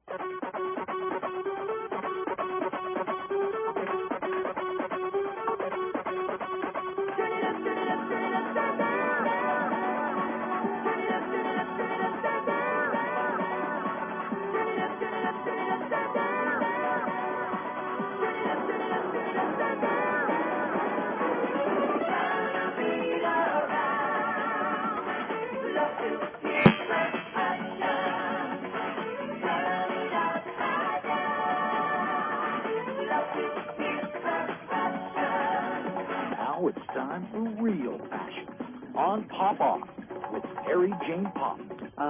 Now it's time for real passion on Pop Off with Mary Jane Pop.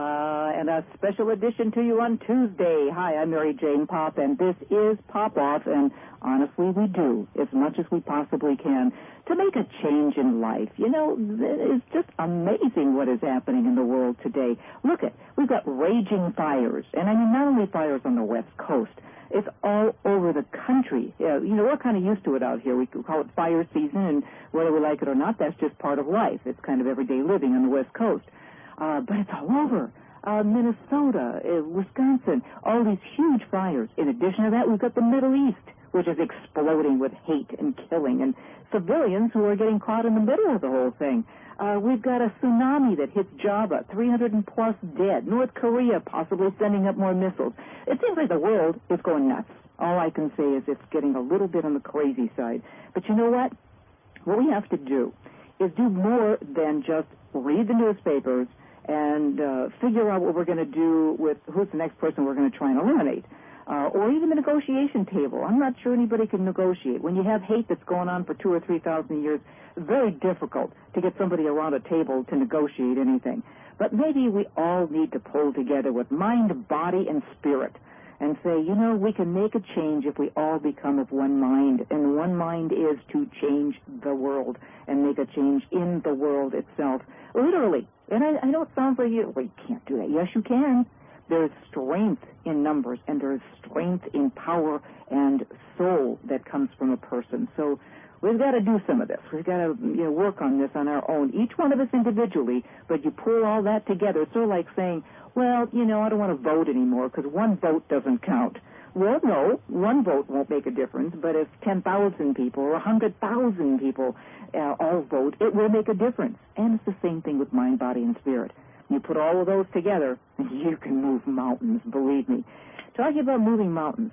And a special edition to you on Tuesday. Hi, I'm Mary Jane Pop, and this is Pop Off, and honestly, we do as much as we possibly can to make a change in life. You know, it's just amazing what is happening in the world today. Look we've got raging fires, and I mean not only fires on the West Coast, it's all over the country. You know, we're kind of used to it out here. We call it fire season, and whether we like it or not, that's just part of life. It's kind of everyday living on the West Coast. But it's all over. Minnesota, Wisconsin, all these huge fires. In addition to that, we've got the Middle East, which is exploding with hate and killing, and civilians who are getting caught in the middle of the whole thing. We've got a tsunami that hits Java, 300 and plus dead. North Korea possibly sending up more missiles. It seems like the world is going nuts. All I can say is it's getting a little bit on the crazy side. But you know what? What we have to do is do more than just read the newspapers and figure out what we're going to do with who's the next person we're going to try and eliminate. Or even the negotiation table. I'm not sure anybody can negotiate. When you have hate that's going on for 2,000 or 3,000 years, very difficult to get somebody around a table to negotiate anything. But maybe we all need to pull together with mind, body, and spirit and say, you know, we can make a change if we all become of one mind. And one mind is to change the world and make a change in the world itself. Literally. And I know it sounds like you can't do that. Yes, you can. There's strength in numbers, and there's strength in power and soul that comes from a person. So we've got to do some of this. We've got to work on this on our own, each one of us individually, but you pull all that together. It's sort of like saying, well, I don't want to vote anymore because one vote doesn't count. Well, no, one vote won't make a difference, but if 10,000 people or 100,000 people all vote, it will make a difference. And it's the same thing with mind, body, and spirit. You put all of those together, and you can move mountains, believe me. Talking about moving mountains,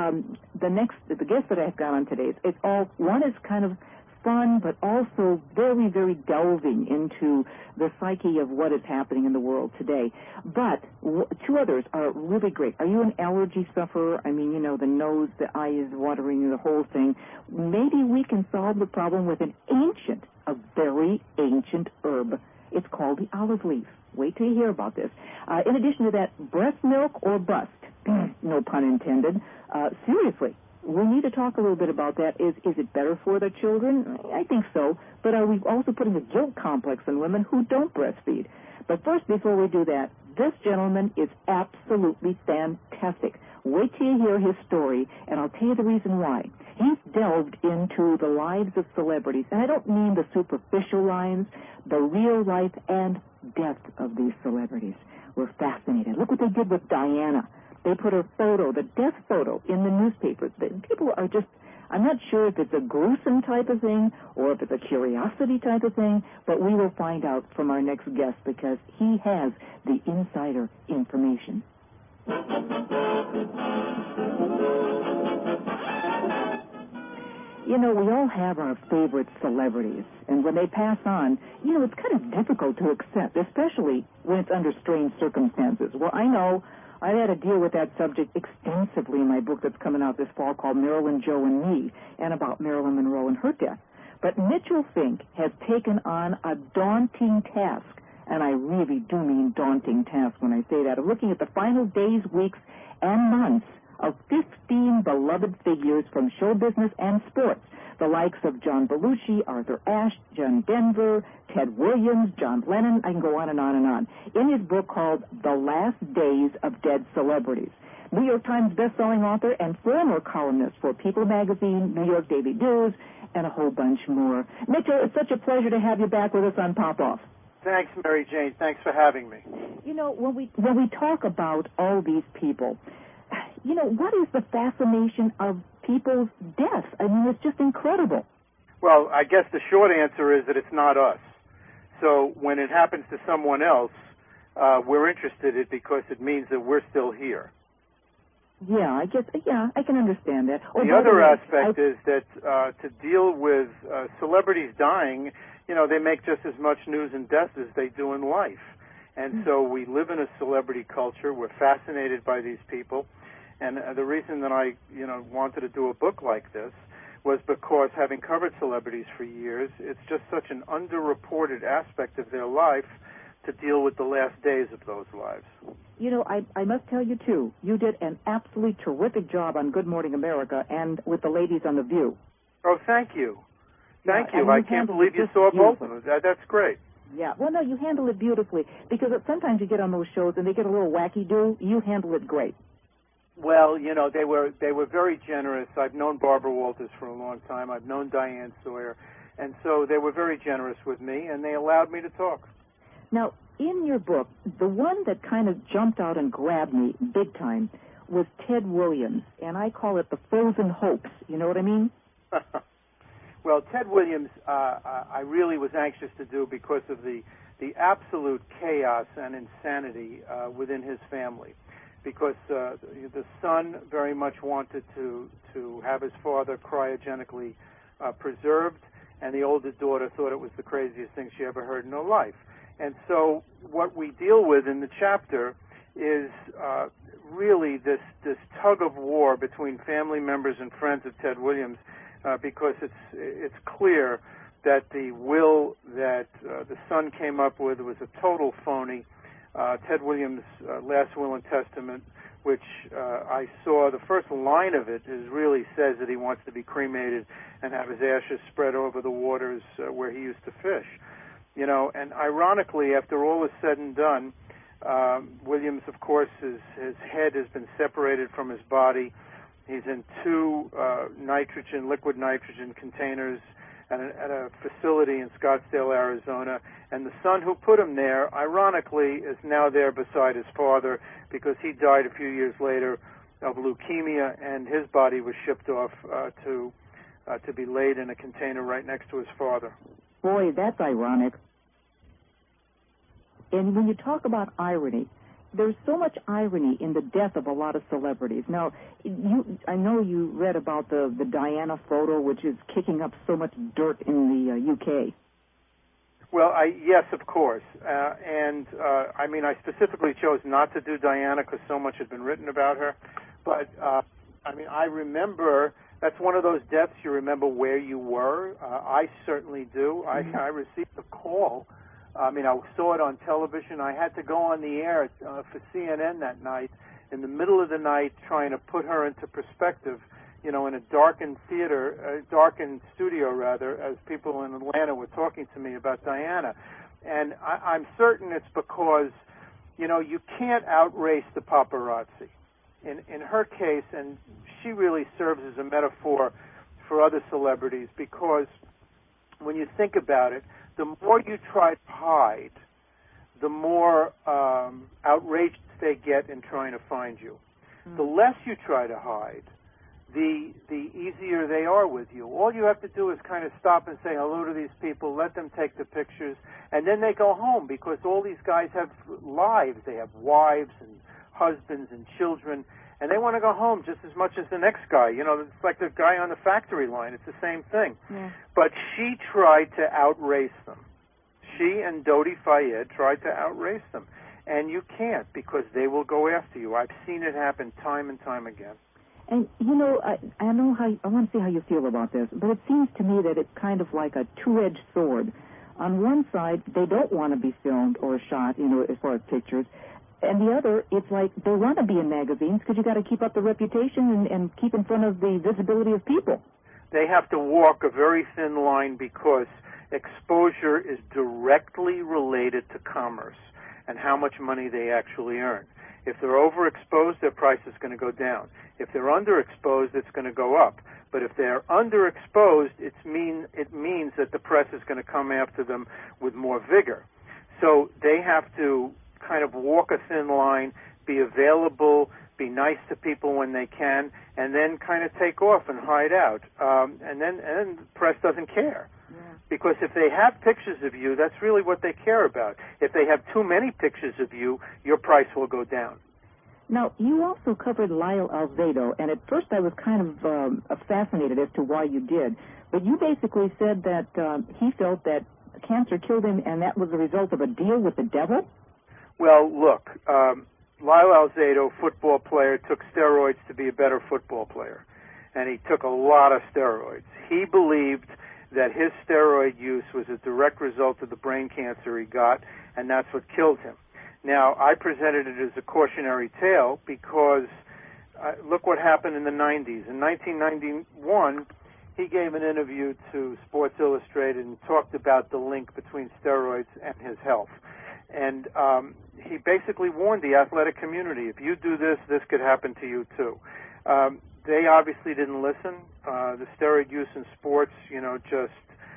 the guest that I've got on today, one is kind of fun, but also very, very delving into the psyche of what is happening in the world today. But two others are really great. Are you an allergy sufferer? I mean, the nose, the eyes watering, the whole thing. Maybe we can solve the problem with a very ancient herb. It's called the olive leaf. Wait till you hear about this. In addition to that, breast milk or bust? No pun intended. Seriously, we need to talk a little bit about that. Is it better for the children? I think so. But are we also putting a guilt complex on women who don't breastfeed? But first, before we do that, this gentleman is absolutely fantastic. Wait till you hear his story, and I'll tell you the reason why. He's delved into the lives of celebrities, and I don't mean the superficial lives, the real life and death of these celebrities. We're fascinated. Look what they did with Diana. They put her photo, the death photo, in the newspapers. People are just, I'm not sure if it's a gruesome type of thing or if it's a curiosity type of thing, but we will find out from our next guest because he has the insider information. We all have our favorite celebrities, and when they pass on, it's kind of difficult to accept, especially when it's under strange circumstances. Well, I know I've had to deal with that subject extensively in my book that's coming out this fall called Marilyn, Joe, and Me, and about Marilyn Monroe and her death. But Mitchell Fink has taken on a daunting task, and I really do mean daunting task when I say that, of looking at the final days, weeks, and months of 15 beloved figures from show business and sports, the likes of John Belushi, Arthur Ashe, John Denver, Ted Williams, John Lennon. I can go on and on and on. In his book called The Last Days of Dead Celebrities. New York Times bestselling author and former columnist for People magazine, New York Daily News, and a whole bunch more. Mitchell, it's such a pleasure to have you back with us on Pop Off. Thanks, Mary Jane. Thanks for having me. When we talk about all these people, what is the fascination of people's deaths? I mean, it's just incredible. Well, I guess the short answer is that it's not us. So when it happens to someone else, we're interested in it because it means that we're still here. Yeah, I can understand that. The other aspect is that to deal with celebrities dying, they make just as much news in death as they do in life. And so we live in a celebrity culture. We're fascinated by these people. And the reason that I, wanted to do a book like this was because, having covered celebrities for years, it's just such an underreported aspect of their life to deal with the last days of those lives. I must tell you, too, you did an absolutely terrific job on Good Morning America and with the ladies on The View. Oh, thank you. Thank you. I can't believe you saw both of them. That's great. Yeah. Well, no, you handle it beautifully, because sometimes you get on those shows and they get a little wacky-do. You handle it great. Well, they were very generous. I've known Barbara Walters for a long time. I've known Diane Sawyer. And so they were very generous with me, and they allowed me to talk. Now, in your book, the one that kind of jumped out and grabbed me big time was Ted Williams, and I call it the frozen hopes. You know what I mean? Well, Ted Williams, I really was anxious to do because of the absolute chaos and insanity within his family. Because the son very much wanted to have his father cryogenically preserved, and the older daughter thought it was the craziest thing she ever heard in her life. And so what we deal with in the chapter is really this tug of war between family members and friends of Ted Williams, because it's clear that the will that the son came up with was a total phony. Ted Williams' last will and testament, which I saw, the first line of it really says that he wants to be cremated and have his ashes spread over the waters where he used to fish. And ironically, after all is said and done, Williams, of course, his head has been separated from his body. He's in two liquid nitrogen containers at a facility in Scottsdale, Arizona. And the son who put him there, ironically, is now there beside his father, because he died a few years later of leukemia, and his body was shipped off to be laid in a container right next to his father. Boy, that's ironic. And when you talk about irony, there's so much irony in the death of a lot of celebrities. Now, I know you read about the Diana photo, which is kicking up so much dirt in the UK. Well, yes, of course. I specifically chose not to do Diana because so much had been written about her. But, I remember, that's one of those deaths you remember where you were. I certainly do. Mm-hmm. I received a call. I saw it on television. I had to go on the air for CNN that night, in the middle of the night, trying to put her into perspective, in a darkened studio, as people in Atlanta were talking to me about Diana. And I'm certain it's because, you can't outrace the paparazzi. In her case, and she really serves as a metaphor for other celebrities, because when you think about it, the more you try to hide, the more outraged they get in trying to find you. Mm-hmm. The less you try to hide, the easier they are with you. All you have to do is kind of stop and say hello to these people, let them take the pictures, and then they go home, because all these guys have lives. They have wives and husbands and children, and they want to go home just as much as the next guy. It's like the guy on the factory line. It's the same thing. Yeah. But she tried to outrace them. She and Dodi Fayed tried to outrace them. And you can't, because they will go after you. I've seen it happen time and time again. And, I know I want to see how you feel about this, but it seems to me that it's kind of like a two-edged sword. On one side, they don't want to be filmed or shot, as far as pictures. And the other, it's like they want to be in magazines because you got to keep up the reputation and keep in front of the visibility of people. They have to walk a very thin line, because exposure is directly related to commerce and how much money they actually earn. If they're overexposed, their price is going to go down. If they're underexposed, it's going to go up. But if they're underexposed, it means that the press is going to come after them with more vigor. So they have to kind of walk a thin line, be available, be be nice to people when they can, and then kind of take off and hide out. And then the press doesn't care. Yeah. Because if they have pictures of you, that's really what they care about. If they have too many pictures of you, your price will go down. Now, you also covered Lyle Alzado, and at first I was kind of fascinated as to why you did. But you basically said that he felt that cancer killed him, and that was the result of a deal with the devil? Well, look, Lyle Alzado, football player, took steroids to be a better football player. And he took a lot of steroids. He believed that his steroid use was a direct result of the brain cancer he got, and that's what killed him. Now, I presented it as a cautionary tale because look what happened in the 90s. In 1991, he gave an interview to Sports Illustrated and talked about the link between steroids and his health. And he basically warned the athletic community, if you do this, this could happen to you too. They obviously didn't listen. The steroid use in sports, just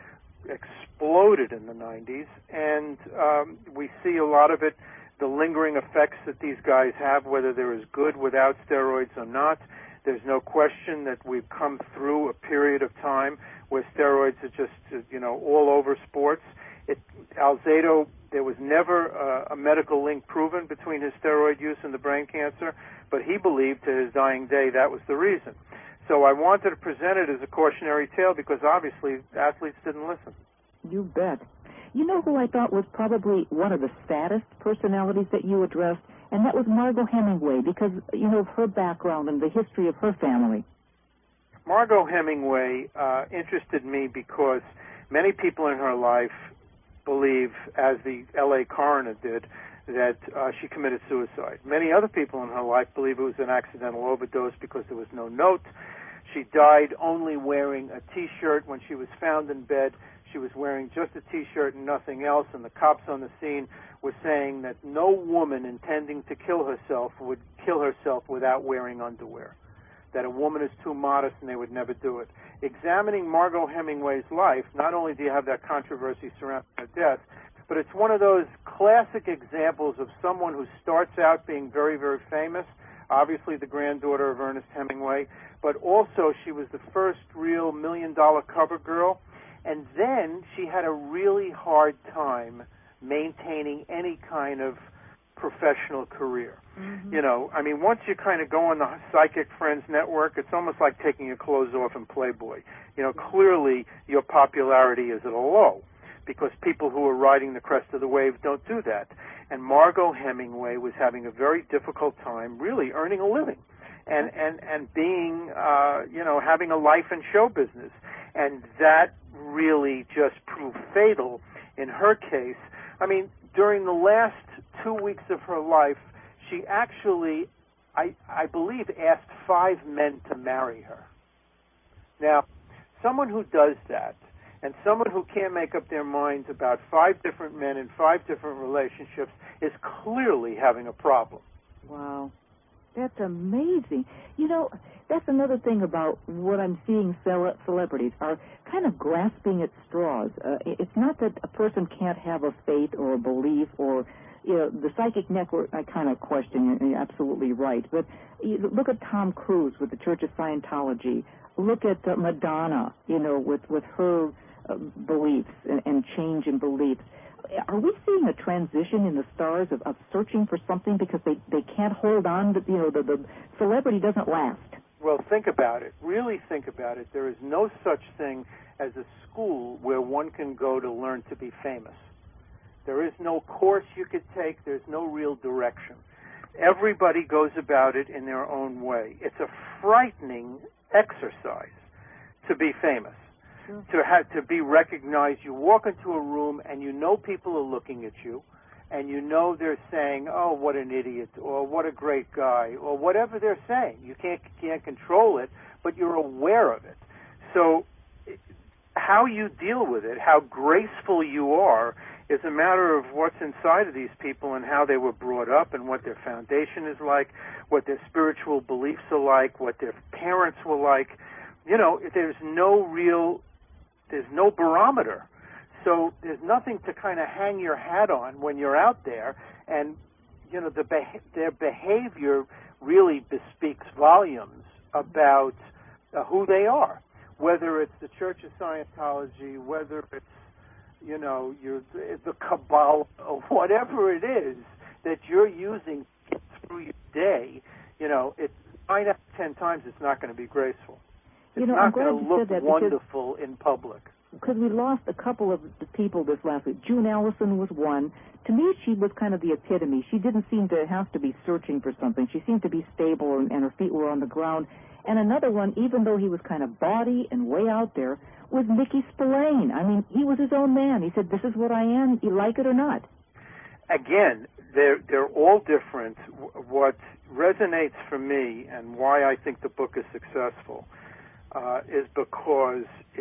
exploded in the 90s. And we see a lot of it, the lingering effects that these guys have, whether they're as good without steroids or not. There's no question that we've come through a period of time where steroids are just, all over sports. Alzado, there was never a medical link proven between his steroid use and the brain cancer, but he believed to his dying day that was the reason. So I wanted to present it as a cautionary tale because obviously athletes didn't listen. You bet. You know who I thought was probably one of the saddest personalities that you addressed? And that was Margot Hemingway, because, of her background and the history of her family. Margot Hemingway interested me because many people in her life believe, as the L.A. coroner did, that she committed suicide. Many other people in her life believe it was an accidental overdose because there was no note. She died only wearing a T-shirt. When she was found in bed, she was wearing just a T-shirt and nothing else, and the cops on the scene were saying that no woman intending to kill herself would kill herself without wearing underwear, that a woman is too modest and they would never do it. Examining Margot Hemingway's life, not only do you have that controversy surrounding her death, but it's one of those classic examples of someone who starts out being very, very famous, obviously the granddaughter of Ernest Hemingway, but also she was the first real $1 million cover girl, and then she had a really hard time maintaining any kind of professional career. Mm-hmm. Once you kind of go on the Psychic Friends network, it's almost like taking your clothes off in Playboy. Clearly your popularity is at a low because people who are riding the crest of the wave don't do that. And Margot Hemingway was having a very difficult time really earning a living and being, having a life in show business. And that really just proved fatal in her case. During the last 2 weeks of her life, she actually, I believe, asked 5 men to marry her. Now, someone who does that, and someone who can't make up their minds about 5 different men in 5 different relationships, is clearly having a problem. Wow. That's amazing. That's another thing about what I'm seeing celebrities are kind of grasping at straws. It's not that a person can't have a faith or a belief or, the Psychic Network, I kind of question, you're absolutely right. But look at Tom Cruise with the Church of Scientology. Look at Madonna, with her beliefs and change in beliefs. Are we seeing a transition in the stars of searching for something because they can't hold on to, the celebrity doesn't last? Well, think about it. Really think about it. There is no such thing as a school where one can go to learn to be famous. There is no course you could take. There's no real direction. Everybody goes about it in their own way. It's a frightening exercise to be famous. To be recognized. You walk into a room and people are looking at you, and they're saying, "Oh, what an idiot," or "What a great guy," or whatever they're saying. You can't control it, but you're aware of it. So how you deal with it, how graceful you are, is a matter of what's inside of these people and how they were brought up and what their foundation is like, what their spiritual beliefs are like, what their parents were like. There's no barometer. So there's nothing to kind of hang your hat on when you're out there. And, their behavior really bespeaks volumes about who they are, whether it's the Church of Scientology, whether it's, you know, the Kabbalah, or whatever it is that you're using to get through your day. You know, 9 out of 10 times it's not going to be graceful. It's not going to look wonderful in public. Because we lost a couple of the people this last week. June Allison was one. To me, she was kind of the epitome. She didn't seem to have to be searching for something. She seemed to be stable, and her feet were on the ground. And another one, even though he was kind of bawdy and way out there, was Mickey Spillane. I mean, he was his own man. He said, "This is what I am. You like it or not?" Again, they're all different. What resonates for me and why I think the book is successful is because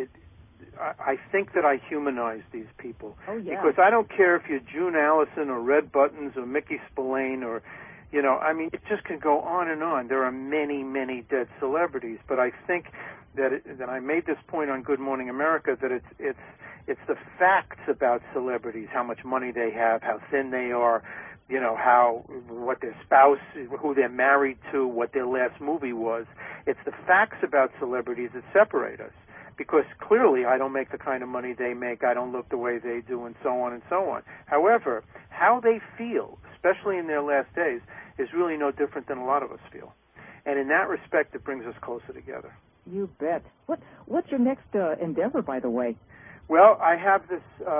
I think that I humanize these people. Oh, yeah. Because I don't care if you're June Allison or Red Buttons or Mickey Spillane or, you know, I mean, it just can go on and on. There are many, many dead celebrities, but I think that I made this point on Good Morning America that it's the facts about celebrities, how much money they have, how thin they are, you know, what their spouse, who they're married to, what their last movie was. It's the facts about celebrities that separate us. Because clearly I don't make the kind of money they make, I don't look the way they do, and so on and so on. However, how they feel, especially in their last days, is really no different than a lot of us feel. And in that respect, it brings us closer together. You bet. What's your next endeavor, by the way? Well, I have this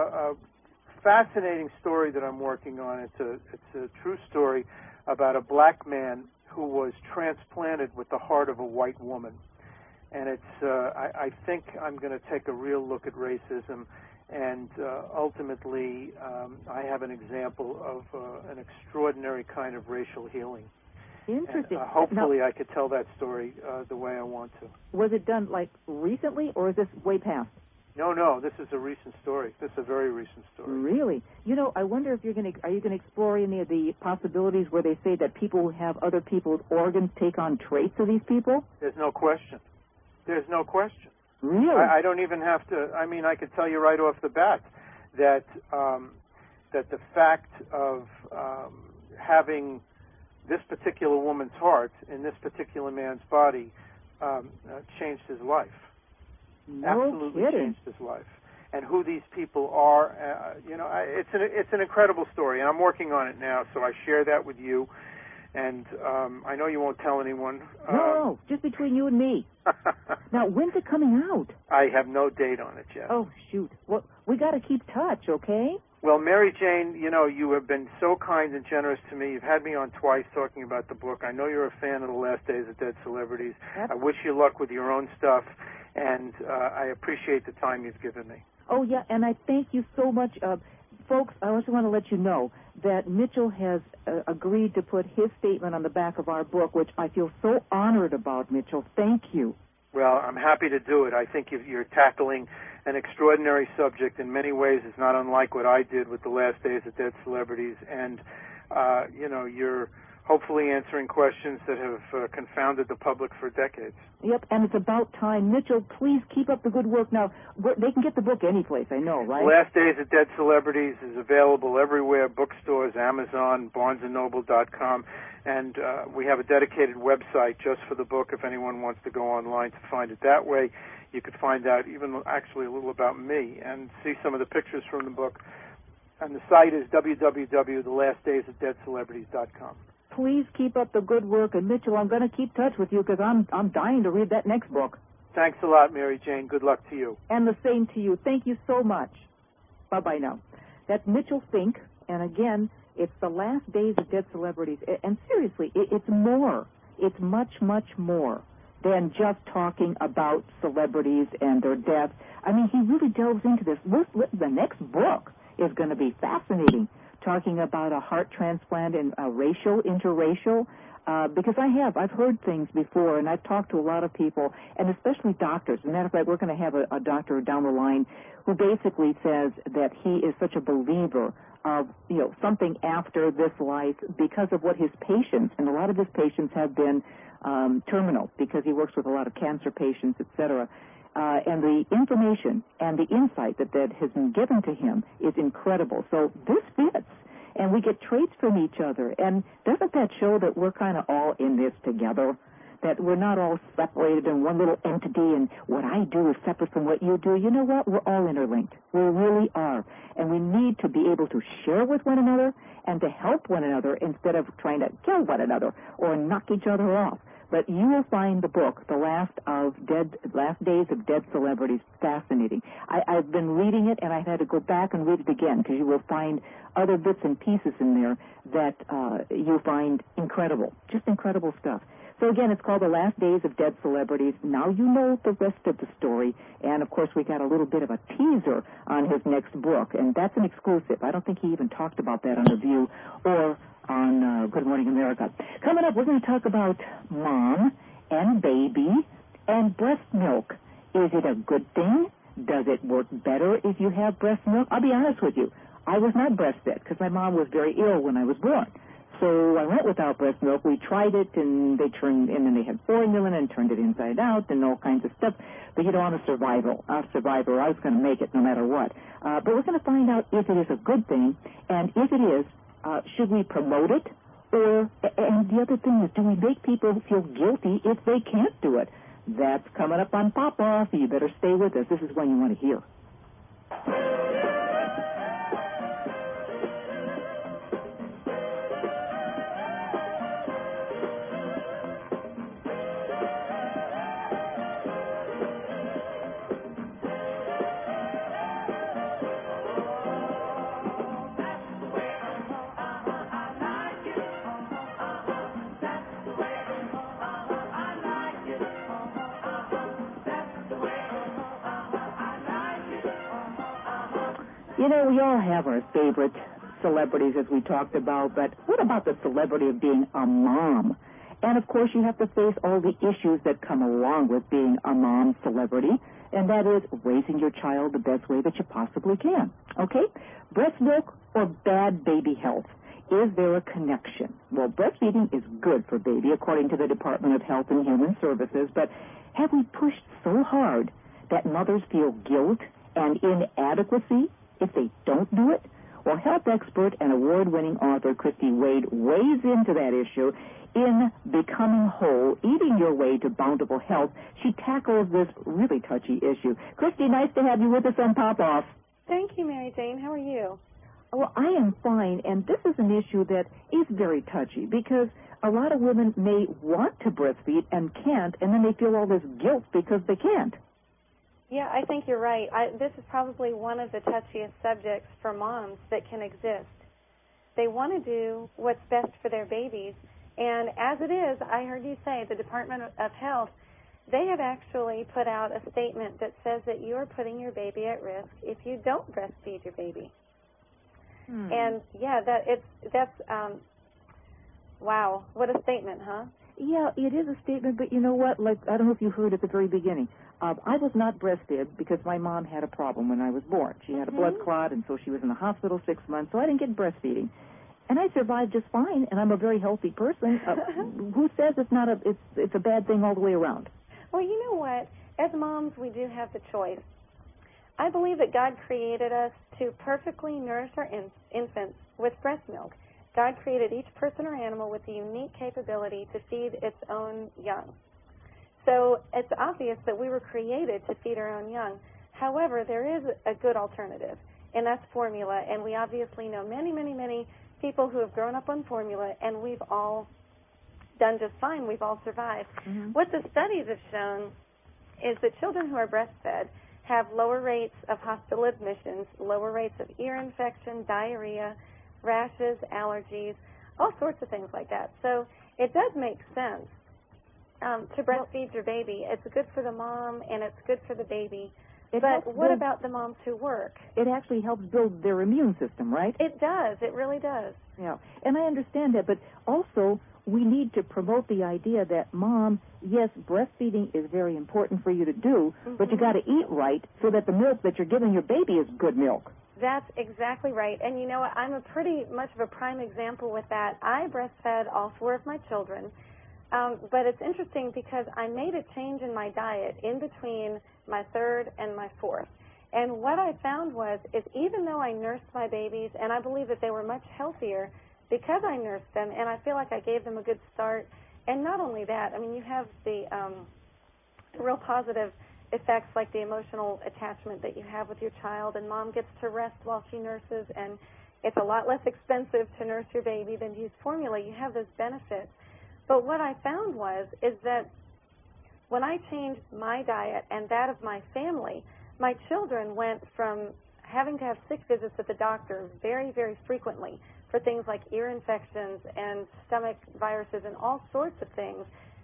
fascinating story that I'm working on. It's a true story about a black man who was transplanted with the heart of a white woman. And I think I'm going to take a real look at racism, and ultimately I have an example of an extraordinary kind of racial healing. Interesting. And, hopefully I could tell that story the way I want to. Was it done, like, recently, or is this way past? No, this is a recent story. This is a very recent story. Really? You know, I wonder if are you going to explore any of the possibilities where they say that people who have other people's organs take on traits of these people? There's no question. There's no question. Really? I don't even have to. I mean, I could tell you right off the bat that the fact of having this particular woman's heart in this particular man's body changed his life. No Absolutely kidding. changed his life. And who these people are, you know, it's an incredible story, and I'm working on it now. So I share that with you. And I know you won't tell anyone. No, just between you and me. Now, when's it coming out? I have no date on it yet. Oh, shoot. Well, we got to keep touch, okay? Well, Mary Jane, you know, you have been so kind and generous to me. You've had me on twice talking about the book. I know you're a fan of The Last Days of Dead Celebrities. Yep. I wish you luck with your own stuff, and I appreciate the time you've given me. Oh, yeah, and I thank you so much. Folks, I also want to let you know that Mitchell has agreed to put his statement on the back of our book, which I feel so honored about, Mitchell. Thank you. Well, I'm happy to do it. I think you're tackling an extraordinary subject in many ways. It's not unlike what I did with The Last Days of Dead Celebrities. And, you know, you're hopefully answering questions that have confounded the public for decades. Yep, and it's about time. Mitchell, please keep up the good work. Now, they can get the book anyplace, I know, right? Last Days of Dead Celebrities is available everywhere, bookstores, Amazon, BarnesandNoble.com, and we have a dedicated website just for the book if anyone wants to go online to find it that way. You could find out even actually a little about me and see some of the pictures from the book. And the site is www.thelastdaysofdeadcelebrities.com. Please keep up the good work, and Mitchell, I'm going to keep touch with you because I'm dying to read that next book. Thanks a lot, Mary Jane. Good luck to you. And the same to you. Thank you so much. Bye-bye now. That's Mitchell Fink, and again, it's The Last Days of Dead Celebrities. And seriously, it's more. It's much, much more than just talking about celebrities and their death. I mean, he really delves into this. The next book is going to be fascinating, talking about a heart transplant and interracial, because I've heard things before, and I've talked to a lot of people, and especially doctors. As a matter of fact, we're going to have a doctor down the line who basically says that he is such a believer of, you know, something after this life because of what his patients, and a lot of his patients have been terminal because he works with a lot of cancer patients, etc. And the information and the insight that has been given to him is incredible. So this fits. and we get traits from each other. And doesn't that show that we're kind of all in this together? That we're not all separated in one little entity, and what I do is separate from what you do. You know what? We're all interlinked. We really are. And we need to be able to share with one another and to help one another instead of trying to kill one another or knock each other off. But you will find the book, The Last Days of Dead Celebrities, fascinating. I've been reading it, and I had to go back and read it again because you will find other bits and pieces in there that you'll find incredible, just incredible stuff. So, again, it's called The Last Days of Dead Celebrities. Now you know the rest of the story. And, of course, we got a little bit of a teaser on his next book, and that's an exclusive. I don't think he even talked about that on The View or on Good Morning America. Coming up, we're going to talk about mom and baby and breast milk. Is it a good thing? Does it work better if you have breast milk? I'll be honest with you. I was not breastfed because my mom was very ill when I was born. So I went without breast milk. We tried it, and they had formula and turned it inside out and all kinds of stuff. But, I'm a survivor. I was going to make it no matter what. But we're going to find out if it is a good thing, and if it is, should we promote it? And the other thing is, do we make people feel guilty if they can't do it? That's coming up on Pop Off. You better stay with us. This is one you want to hear. We all have our favorite celebrities, as we talked about, but what about the celebrity of being a mom? And, of course, you have to face all the issues that come along with being a mom celebrity, and that is raising your child the best way that you possibly can. Okay? Breast milk or bad baby health? Is there a connection? Well, breastfeeding is good for baby, according to the Department of Health and Human Services, but have we pushed so hard that mothers feel guilt and inadequacy if they don't do it? Well, health expert and award-winning author Christy Wade weighs into that issue in Becoming Whole, Eating Your Way to Bountiful Health. She tackles this really touchy issue. Christy, nice to have you with us on Pop Off. Thank you, Mary Jane. How are you? Well, I am fine, and this is an issue that is very touchy because a lot of women may want to breastfeed and can't, and then they feel all this guilt because they can't. Yeah, I think you're right. This is probably one of the touchiest subjects for moms that can exist. They want to do what's best for their babies, and as it is, I heard you say, the Department of Health, they have actually put out a statement that says that you are putting your baby at risk if you don't breastfeed your baby. And, yeah, wow, what a statement, huh? Yeah, it is a statement, but you know what? Like, I don't know if you heard at the very beginning. I was not breastfed because my mom had a problem when I was born. She had a blood clot, and so she was in the hospital 6 months, so I didn't get breastfeeding. And I survived just fine, and I'm a very healthy person. Who says it's a bad thing all the way around? Well, you know what? As moms, we do have the choice. I believe that God created us to perfectly nourish our infants with breast milk. God created each person or animal with the unique capability to feed its own young. So it's obvious that we were created to feed our own young. However, there is a good alternative, and that's formula. And we obviously know many, many, many people who have grown up on formula, and we've all done just fine. We've all survived. What the studies have shown is that children who are breastfed have lower rates of hospital admissions, lower rates of ear infection, diarrhea, rashes, allergies, all sorts of things like that. So it does make sense to breastfeed your baby. It's good for the mom and it's good for the baby. But what about the moms who work? It actually helps build their immune system, right? It does. It really does. Yeah, and I understand that, but also we need to promote the idea that, Mom, yes, breastfeeding is very important for you to do, but you got to eat right so that the milk that you're giving your baby is good milk. That's exactly right. And you know what? I'm a pretty much of a prime example with that. I breastfed all 4 of my children, but it's interesting because I made a change in my diet in between my 3rd and my 4th. And what I found is even though I nursed my babies, and I believe that they were much healthier because I nursed them, and I feel like I gave them a good start. And not only that, I mean, you have the real positive effects like the emotional attachment that you have with your child, and mom gets to rest while she nurses, and it's a lot less expensive to nurse your baby than to use formula. You have those benefits. But what I found is that when I changed my diet and that of my family, my children went from having to have sick visits at the doctor very, very frequently for things like ear infections and stomach viruses and all sorts of things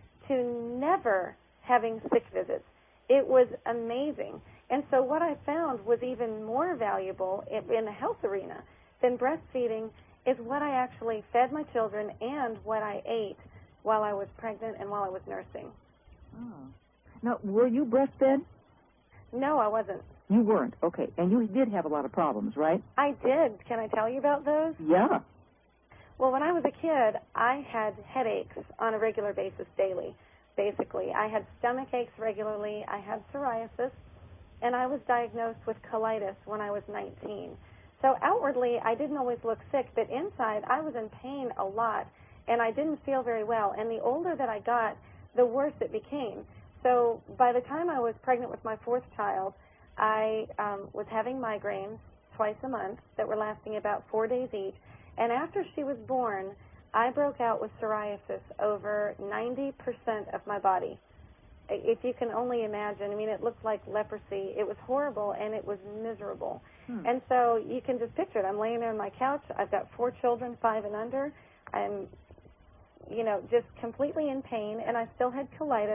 to never having sick visits. It was amazing. And so what I found was even more valuable in the health arena than breastfeeding is what I actually fed my children and what I ate while I was pregnant and while I was nursing. Oh. Now, were you breastfed? No, I wasn't. You weren't. Okay. And you did have a lot of problems, right? I did. Can I tell you about those? Yeah. Well, when I was a kid, I had headaches on a regular basis daily, basically. I had stomach aches regularly. I had psoriasis, and I was diagnosed with colitis when I was 19. So outwardly, I didn't always look sick, but inside, I was in pain a lot, and I didn't feel very well. And the older that I got, the worse it became. So by the time I was pregnant with my fourth child, I was having migraines twice a month that were lasting about 4 days each. And after she was born, I broke out with psoriasis over 90% of my body. If you can only imagine, I mean, it looked like leprosy. It was horrible, and it was miserable. And so you can just picture it. I'm laying there on my couch. I've got 4 children, 5 and under. I'm, just completely in pain, and I still had colitis.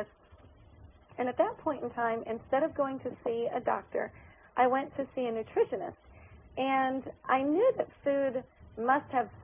And at that point in time, instead of going to see a doctor, I went to see a nutritionist. And I knew that food must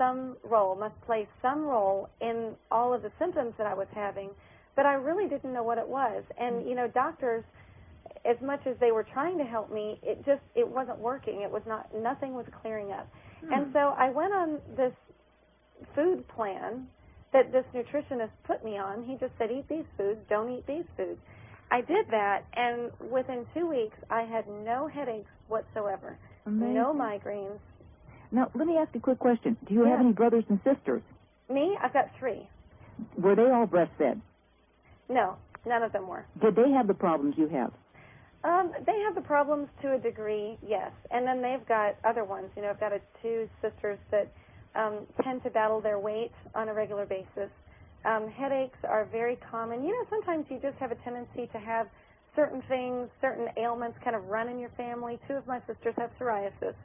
play some role in all of the symptoms that I was having, but I really didn't know what it was. And, doctors, as much as they were trying to help me, it wasn't working. Nothing was clearing up. And so I went on this food plan that this nutritionist put me on. He just said, eat these foods, don't eat these foods. I did that, and within 2 weeks, I had no headaches whatsoever, Amazing. No migraines. Now, let me ask you a quick question. Do you have any brothers and sisters? Me? I've got 3. Were they all breastfed? No, none of them were. Did they have the problems you have? They have the problems to a degree, yes. And then they've got other ones. I've got 2 sisters that tend to battle their weight on a regular basis. Headaches are very common. Sometimes you just have a tendency to have certain things, certain ailments kind of run in your family. 2 of my sisters have psoriasis.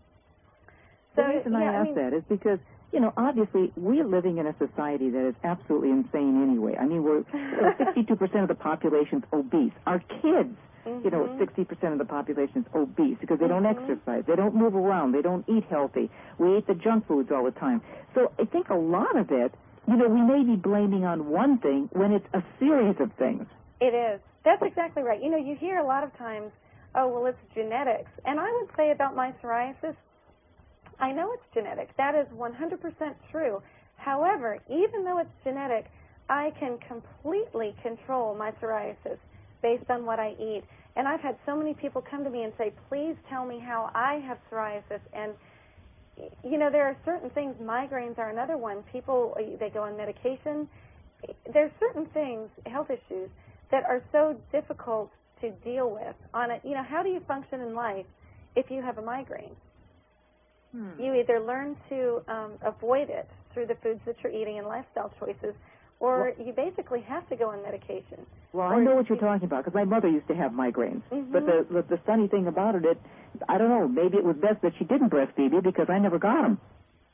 The reason I ask that is because, obviously we're living in a society that is absolutely insane anyway. I mean, we're 62% of the population's obese. Our kids, 60% of the population's obese because they don't exercise, they don't move around, they don't eat healthy. We eat the junk foods all the time. So I think a lot of it, we may be blaming on one thing when it's a series of things. It is. That's exactly right. You hear a lot of times, oh, well, it's genetics. And I would say about my psoriasis, I know it's genetic. That is 100% true. However, even though it's genetic, I can completely control my psoriasis based on what I eat. And I've had so many people come to me and say, please tell me how I have psoriasis. And, there are certain things, migraines are another one. People, they go on medication. There's certain things, health issues, that are so difficult to deal with. How do you function in life if you have a migraine? You either learn to avoid it through the foods that you're eating and lifestyle choices, or you basically have to go on medication. Well, I know what you're talking about because my mother used to have migraines. But the funny thing about it, I don't know, maybe it was best that she didn't breastfeed you because I never got them.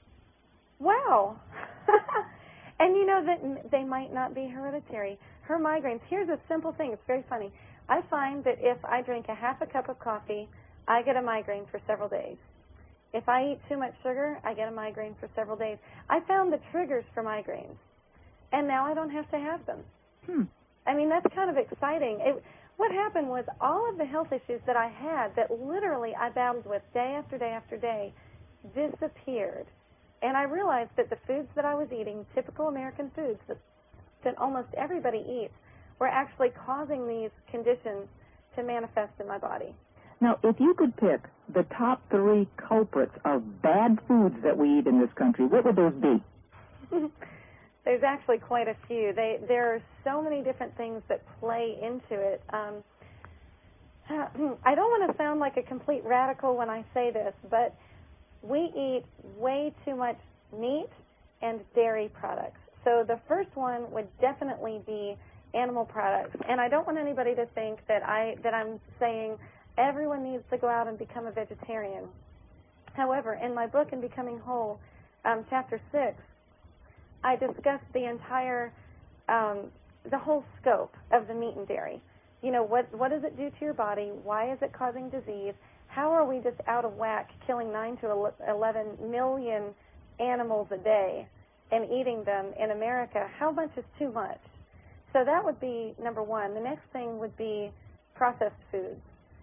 Wow. And that they might not be hereditary. Her migraines, here's a simple thing. It's very funny. I find that if I drink a half a cup of coffee, I get a migraine for several days. If I eat too much sugar, I get a migraine for several days. I found the triggers for migraines, and now I don't have to have them. I mean, that's kind of exciting. What happened was all of the health issues that I had that literally I battled with day after day after day disappeared. And I realized that the foods that I was eating, typical American foods that almost everybody eats, were actually causing these conditions to manifest in my body. Now, if you could pick the top 3 culprits of bad foods that we eat in this country, what would those be? There's actually quite a few. There are so many different things that play into it. I don't want to sound like a complete radical when I say this, but we eat way too much meat and dairy products. So the first one would definitely be animal products. And I don't want anybody to think that I'm saying everyone needs to go out and become a vegetarian. However, in my book, In Becoming Whole, Chapter 6, I discussed the entire, the whole scope of the meat and dairy. You know, what does it do to your body? Why is it causing disease? How are we just out of whack killing 9 to 11 million animals a day and eating them in America? How much is too much? So that would be number one. The next thing would be processed foods.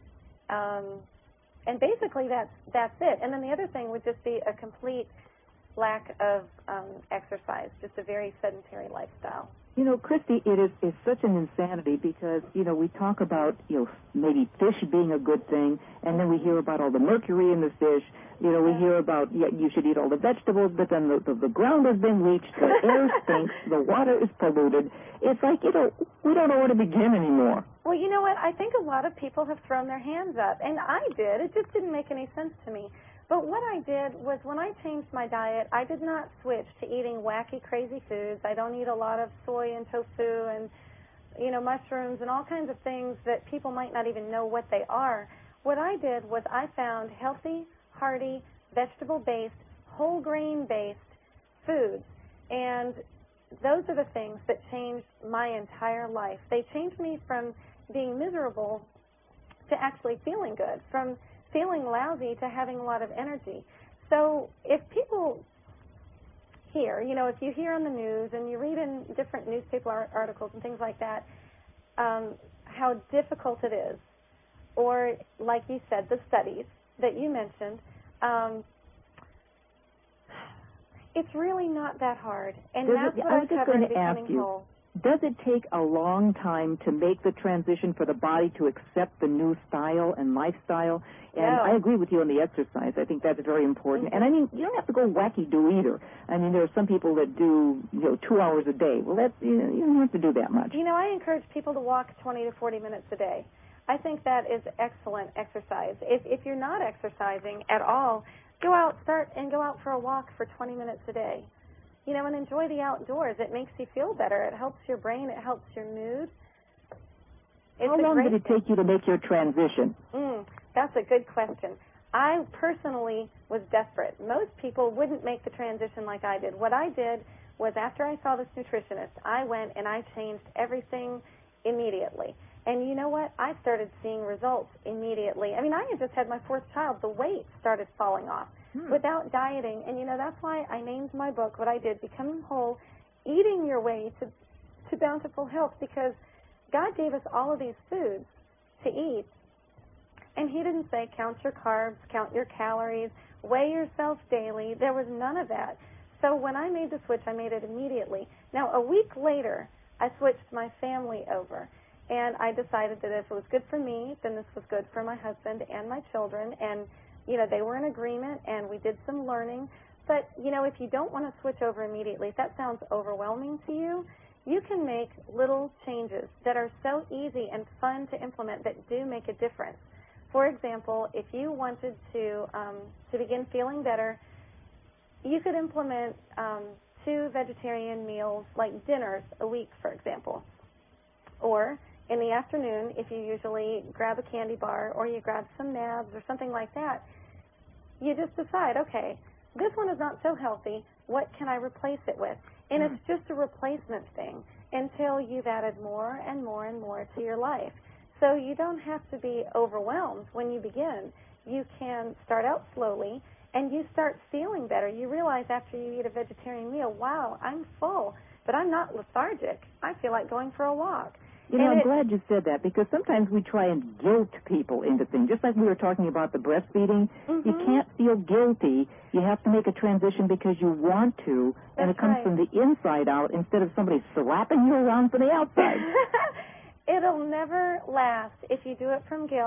And basically that's it. And then the other thing would just be a complete lack of exercise, just a very sedentary lifestyle. You know, Christy, it's such an insanity because, you know, we talk about, you know, maybe fish being a good thing, and then we hear about all the mercury in the fish. You know, we hear about you should eat all the vegetables, but then the ground has been leached, the air stinks, the water is polluted. It's like, you know, we don't know where to begin anymore. Well, you know what? I think a lot of people have thrown their hands up, and I did. It just didn't make any sense to me. But what I did was when I changed my diet, I did not switch to eating wacky, crazy foods. I don't eat a lot of soy and tofu and, you know, mushrooms and all kinds of things that people might not even know what they are. What I did was I found healthy, hearty, vegetable-based, whole grain-based foods. And those are the things that changed my entire life. They changed me from being miserable to actually feeling good, from feeling lousy to having a lot of energy. So if people hear, you know, if you hear on the news and you read in different newspaper articles and things like that, how difficult it is, or like you said, the studies that you mentioned, it's really not that hard. And that's what I covered in Becoming Whole. Does it take a long time to make the transition for the body to accept the new style and lifestyle? And No. I agree with you on the exercise. I think that's very important. Mm-hmm. And I mean, you don't have to go wacky-do either. I mean, there are some people that do, you know, 2 hours a day. Well, that's, you know, you don't have to do that much. You know, I encourage people to walk 20 to 40 minutes a day. I think that is excellent exercise. If you're not exercising at all, go out for a walk for 20 minutes a day. You know, and enjoy the outdoors. It makes you feel better. It helps your brain. It helps your mood. How long did it take you to make your transition? That's a good question. I personally was desperate. Most people wouldn't make the transition like I did. What I did was after I saw this nutritionist, I went and I changed everything immediately. And you know what? I started seeing results immediately. I mean, I had just had my 4th child. The weight started falling off without dieting. And, you know, that's why I named my book what I did, Becoming Whole, Eating Your Way to Bountiful Health, because God gave us all of these foods to eat. And he didn't say count your carbs, count your calories, weigh yourself daily. There was none of that. So when I made the switch, I made it immediately. Now, a week later, I switched my family over. And I decided that if it was good for me, then this was good for my husband and my children. And, you know, they were in agreement, and we did some learning. But, you know, if you don't want to switch over immediately, if that sounds overwhelming to you, you can make little changes that are so easy and fun to implement that do make a difference. For example, if you wanted to begin feeling better, you could implement 2 vegetarian meals, like dinners, a week, for example. Or in the afternoon, if you usually grab a candy bar or you grab some nabs or something like that, you just decide, okay, this one is not so healthy. What can I replace it with? And it's just a replacement thing until you've added more and more and more to your life. So you don't have to be overwhelmed when you begin. You can start out slowly, and you start feeling better. You realize after you eat a vegetarian meal, wow, I'm full, but I'm not lethargic. I feel like going for a walk. You know, I'm glad you said that, because sometimes we try and guilt people into things. Just like we were talking about the breastfeeding, you can't feel guilty. You have to make a transition because you want to, and it comes from the inside out instead of somebody slapping you around from the outside. It'll never last if you do it from guilt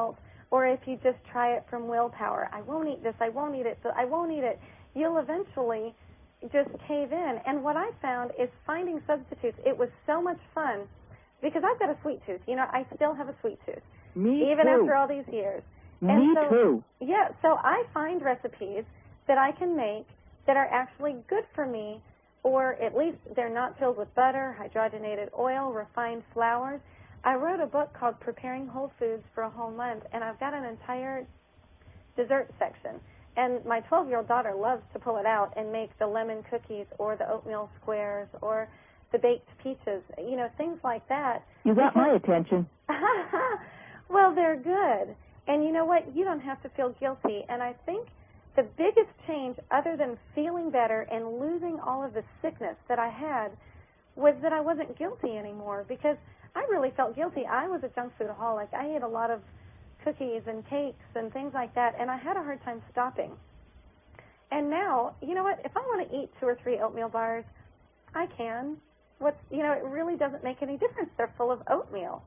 or if you just try it from willpower, I won't eat this, I won't eat it, so I won't eat it, you'll eventually just cave in. And what I found is finding substitutes. It was so much fun because I've got a sweet tooth. You know, I still have a sweet tooth. Me even too. after all these years. Me too. Yeah, so I find recipes that I can make that are actually good for me, or at least they're not filled with butter, hydrogenated oil, refined flours. I wrote a book called Preparing Whole Foods for a Whole Month, and I've got an entire dessert section. And my 12-year-old daughter loves to pull it out and make the lemon cookies or the oatmeal squares or the baked peaches, you know, things like that. You got my attention. Well, they're good. And you know what? You don't have to feel guilty. And I think the biggest change, other than feeling better and losing all of the sickness that I had, was that I wasn't guilty anymore, because I really felt guilty. I was a junk foodaholic. I ate a lot of cookies and cakes and things like that, and I had a hard time stopping. And now, you know what? If I want to eat 2 or 3 oatmeal bars, I can. It really doesn't make any difference. They're full of oatmeal.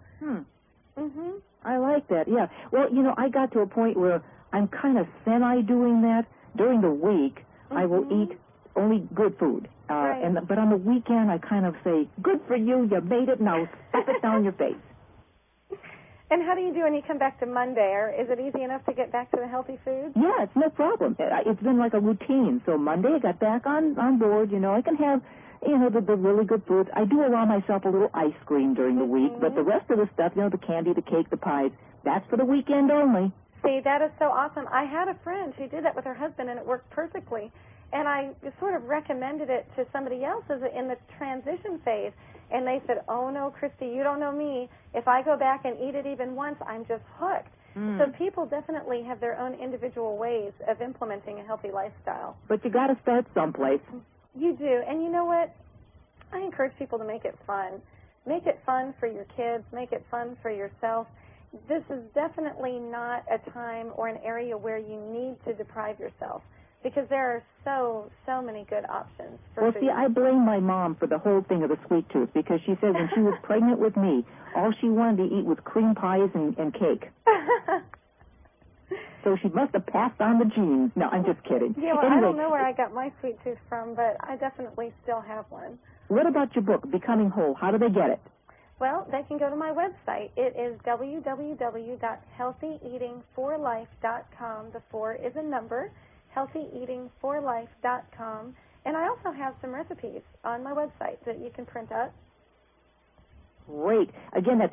I like that, yeah. Well, I got to a point where I'm kind of semi-doing that. During the week, I will eat only good food. Right. But on the weekend, I kind of say, good for you, you made it, now stuff it down your face. And how do you do when you come back to Monday? Or is it easy enough to get back to the healthy food? Yeah, it's no problem. It's been like a routine. So Monday, I got back on board. I can have, the really good foods. I do allow myself a little ice cream during the week, but the rest of the stuff, the candy, the cake, the pies, that's for the weekend only. See, that is so awesome. I had a friend who did that with her husband, and it worked perfectly. And I sort of recommended it to somebody else in the transition phase. And they said, oh, no, Christy, you don't know me. If I go back and eat it even once, I'm just hooked. So people definitely have their own individual ways of implementing a healthy lifestyle. But you got to start someplace. You do. And you know what? I encourage people to make it fun. Make it fun for your kids. Make it fun for yourself. This is definitely not a time or an area where you need to deprive yourself, because there are so many good options for food. See, I blame my mom for the whole thing of the sweet tooth, because she said when she was pregnant with me, all she wanted to eat was cream pies and cake. So she must have passed on the genes. No, I'm just kidding. Yeah, well, anyway, I don't know where I got my sweet tooth from, but I definitely still have one. What about your book, Becoming Whole? How do they get it? Well, they can go to my website. It is www.healthyeatingforlife.com. The 4 is a number, healthyeatingforlife.com. And I also have some recipes on my website that you can print out. Great. Again, that's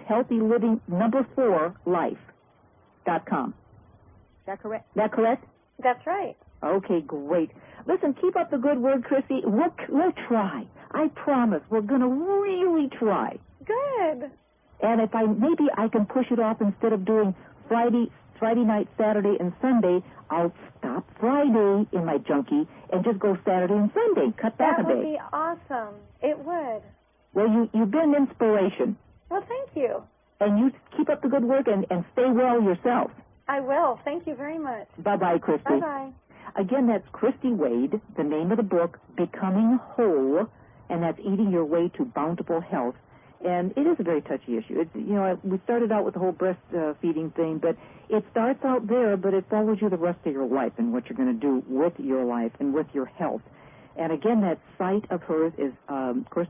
healthyliving4life.com. Is that correct? That's right. Okay, great. Listen, keep up the good work, Chrissy. We'll try. I promise. We're going to really try. Good. And maybe I can push it off. Instead of doing Friday night, Saturday, and Sunday, I'll stop Friday in my junkie and just go Saturday and Sunday. Cut back a day. That would be awesome. It would. Well, you've been an inspiration. Well, thank you. And you keep up the good work and stay well yourself. I will. Thank you very much. Bye-bye, Christy. Bye-bye. Again, that's Christy Wade, the name of the book, Becoming Whole, and that's Eating Your Way to Bountiful Health. And it is a very touchy issue. We started out with the whole breastfeeding thing, but it starts out there, but it follows you the rest of your life and what you're going to do with your life and with your health. And again, that site of hers is, of course,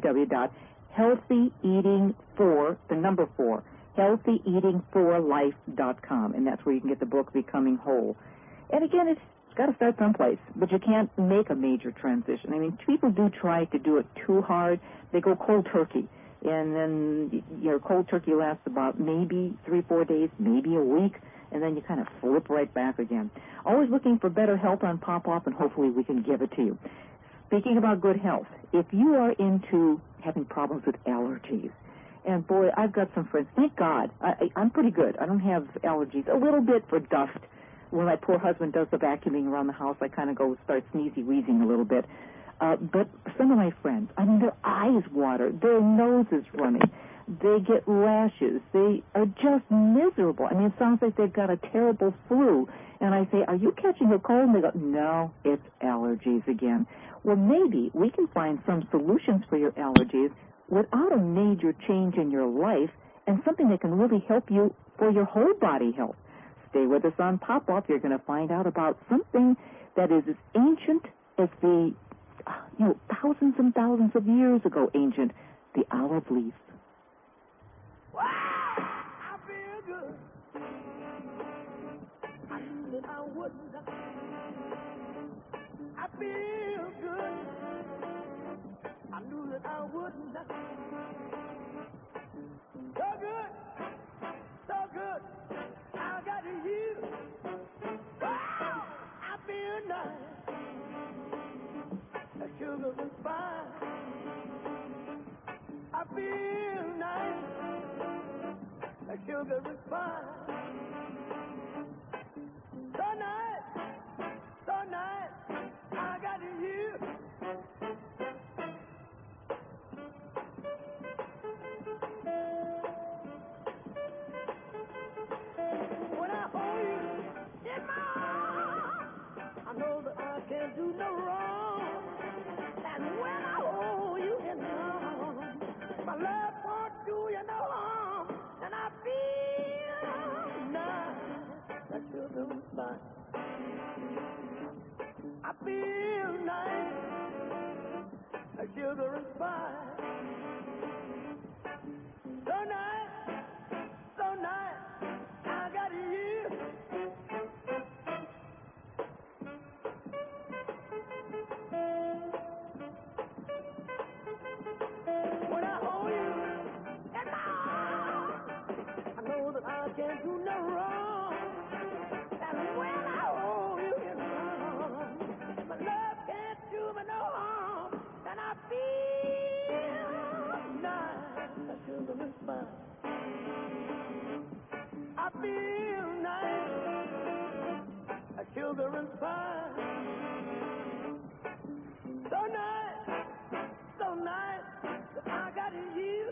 www.healthyeating4, the number 4, healthyeating4life.com, and that's where you can get the book Becoming Whole. And again, it's got to start someplace, but you can't make a major transition. I mean, people do try to do it too hard. They go cold turkey, and then your cold turkey lasts about maybe 3-4 days, maybe a week, and then you kind of flip right back again. Always looking for better health on Pop-Off, and hopefully we can give it to you. Speaking about good health, if you are into having problems with allergies, and boy, I've got some friends, thank God, I'm pretty good. I don't have allergies, a little bit for dust. When my poor husband does the vacuuming around the house, I kind of start sneezy-wheezing a little bit. But some of my friends, their eyes water, their noses running, they get rashes, they are just miserable. It sounds like they've got a terrible flu. And I say, are you catching a cold? And they go, no, it's allergies again. Well, maybe we can find some solutions for your allergies without a major change in your life, and something that can really help you for your whole body health. Stay with us on Pop-Off. You're going to find out about something that is as ancient as the, thousands and thousands of years ago ancient, the olive leaf. Wow, I feel good. I knew that I wouldn't. I feel good. I knew that I wouldn't. So good, so good. I got you. Wow, I feel nice. The sugar is fine. I feel nice. The sugar is fine. So nice, so nice. I got you. When I hold you in my arms, I know that I can't do no wrong. And when I hold you in my arms, my love won't do you no harm. And I feel nice. That sugar is fine. I feel nice. The sugar is fine. So nice, so nice. I got you. When I hold you in my arms, I know that I can't do no wrong. And when I hold you in my arms, my love can't do me no harm. And I feel nice. The sugar is fine. I feel nice. The sugar is fine. So nice, so nice. I got you.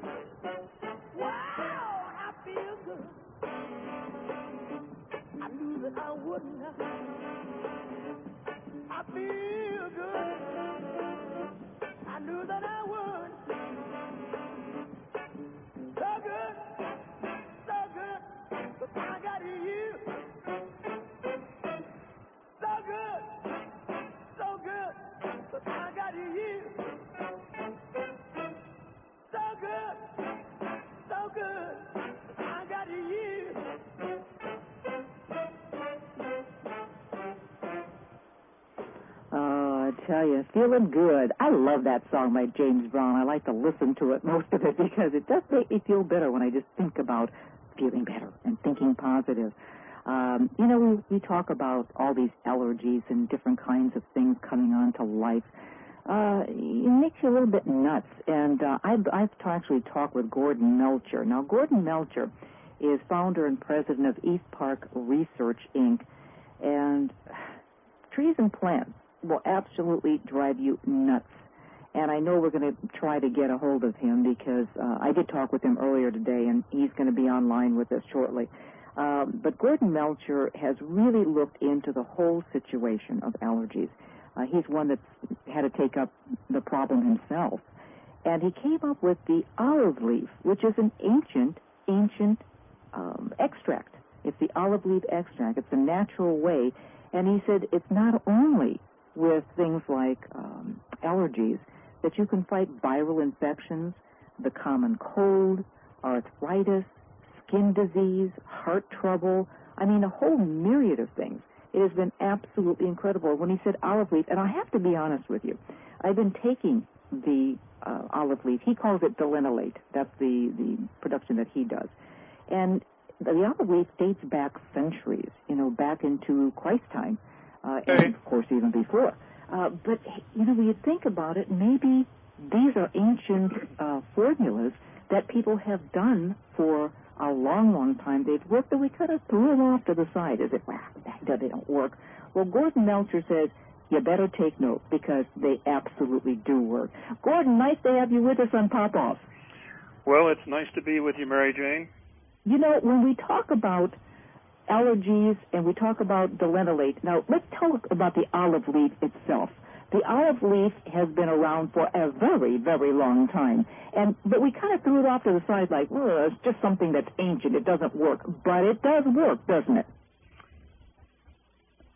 Wow, I feel good. I knew that I wouldn't. I feel good. I knew that I would. So good, so good. I got you. So good, so good. I got you. So good, so good. I got you. Oh, I tell you, feeling good. I love that song by James Brown. I like to listen to it, most of it, because it does make me feel better when I just think about feeling better and thinking positive. We talk about all these allergies and different kinds of things coming on to life. It makes you a little bit nuts. And I've actually talked with Gordon Melcher. Now, Gordon Melcher is founder and president of East Park Research, Inc., and trees and plants will absolutely drive you nuts. And I know we're going to try to get a hold of him because I did talk with him earlier today, and he's going to be online with us shortly. But Gordon Melcher has really looked into the whole situation of allergies. He's one that's had to take up the problem himself. And he came up with the olive leaf, which is an ancient extract. It's the olive leaf extract. It's a natural way. And he said it's not only with things like allergies that you can fight viral infections, the common cold, arthritis, skin disease, heart trouble. I mean, a whole myriad of things. It has been absolutely incredible. When he said olive leaf, and I have to be honest with you, I've been taking the olive leaf. He calls it delinolate. That's the production that he does. And the olive leaf dates back centuries, back into Christ's time, and of course even before. But, when you think about it, maybe these are ancient formulas that people have done for a long, long time. They've worked, but we kind of threw them off to the side as if, they don't work. Well, Gordon Melcher says, you better take note because they absolutely do work. Gordon, nice to have you with us on Pop-Off. Well, it's nice to be with you, Mary Jane. When we talk about allergies and we talk about delinolate, now let's talk about the olive leaf itself. The olive leaf has been around for a very, very long time. But we kind of threw it off to the side like, it's just something that's ancient. It doesn't work. But it does work, doesn't it?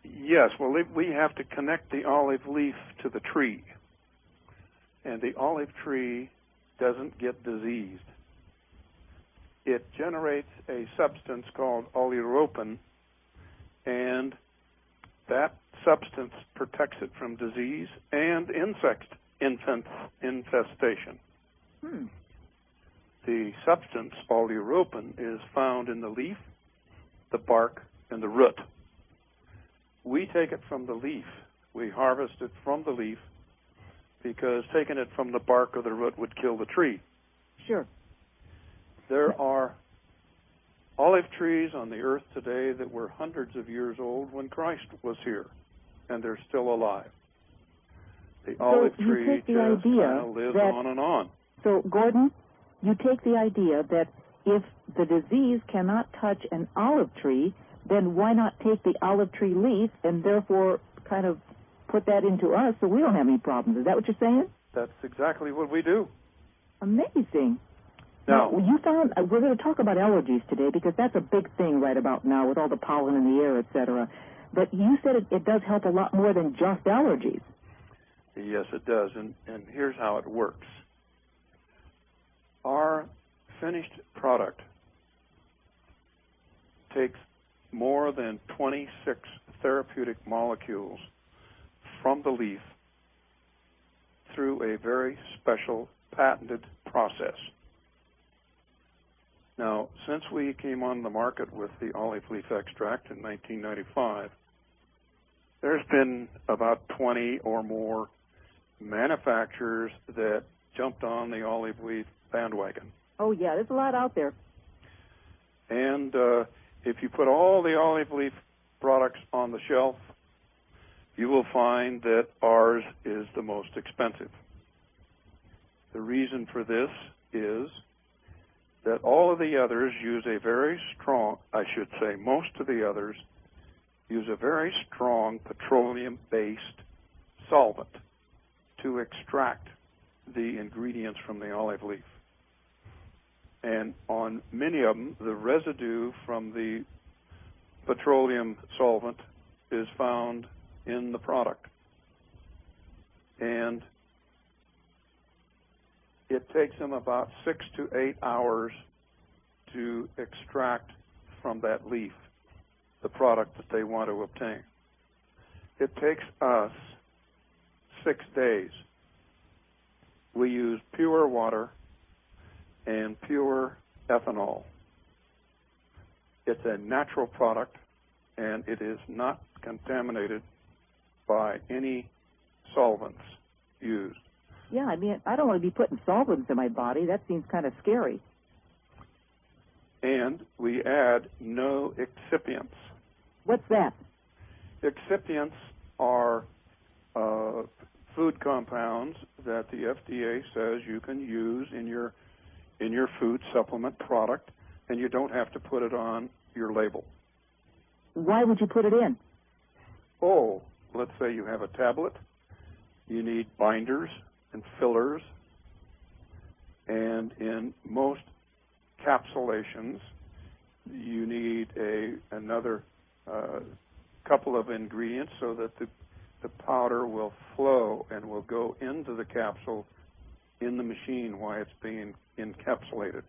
Yes, well, we have to connect the olive leaf to the tree. And the olive tree doesn't get diseased. It generates a substance called oleuropein, and that substance protects it from disease and insect infestation. The substance, oleuropein, is found in the leaf, the bark, and the root. We take it from the leaf. We harvest it from the leaf because taking it from the bark or the root would kill the tree. Sure. There are olive trees on the earth today that were hundreds of years old when Christ was here, and they're still alive. The olive tree just kind of lives on and on. So, Gordon, you take the idea that if the disease cannot touch an olive tree, then why not take the olive tree leaf and therefore kind of put that into us so we don't have any problems? Is that what you're saying? That's exactly what we do. Amazing. Now, you found, we're going to talk about allergies today because that's a big thing right about now with all the pollen in the air, et cetera. But you said it does help a lot more than just allergies. Yes, it does, and here's how it works. Our finished product takes more than 26 therapeutic molecules from the leaf through a very special patented process. Now, since we came on the market with the olive leaf extract in 1995, there's been about 20 or more manufacturers that jumped on the olive leaf bandwagon. Oh, yeah, there's a lot out there. And if you put all the olive leaf products on the shelf, you will find that ours is the most expensive. The reason for this is that all of the others use a very strong, I should say most of the others use a very strong petroleum-based solvent to extract the ingredients from the olive leaf. And on many of them, the residue from the petroleum solvent is found in the product. And it takes them about 6 to 8 hours to extract from that leaf the product that they want to obtain. It takes us 6 days. We use pure water and pure ethanol. It's a natural product, and it is not contaminated by any solvents used. Yeah, I mean, I don't want to be putting solvents in my body. That seems kind of scary. And we add no excipients. What's that? Excipients are food compounds that the FDA says you can use in your food supplement product, and you don't have to put it on your label. Why would you put it in? Oh, let's say you have a tablet. You need binders and fillers, and in most capsulations, you need another couple of ingredients so that the powder will flow and will go into the capsule in the machine while it's being encapsulated.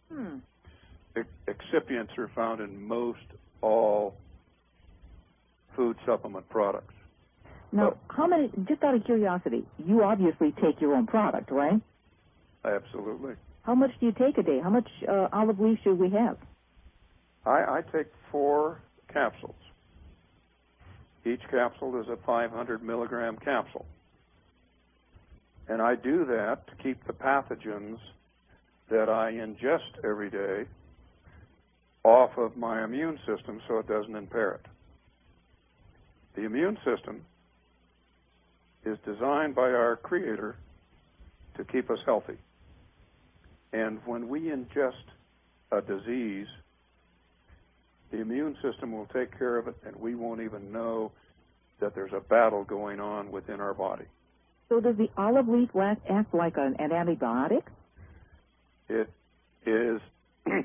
Excipients are found in most all food supplement products. Now, how many, just out of curiosity, you obviously take your own product, right? Absolutely. How much do you take a day? How much olive leaf should we have? I take 4 capsules. Each capsule is a 500 milligram capsule. And I do that to keep the pathogens that I ingest every day off of my immune system so it doesn't impair it. The immune system is designed by our Creator to keep us healthy. And when we ingest a disease, the immune system will take care of it, and we won't even know that there's a battle going on within our body. So does the olive leaf act like an antibiotic? It is.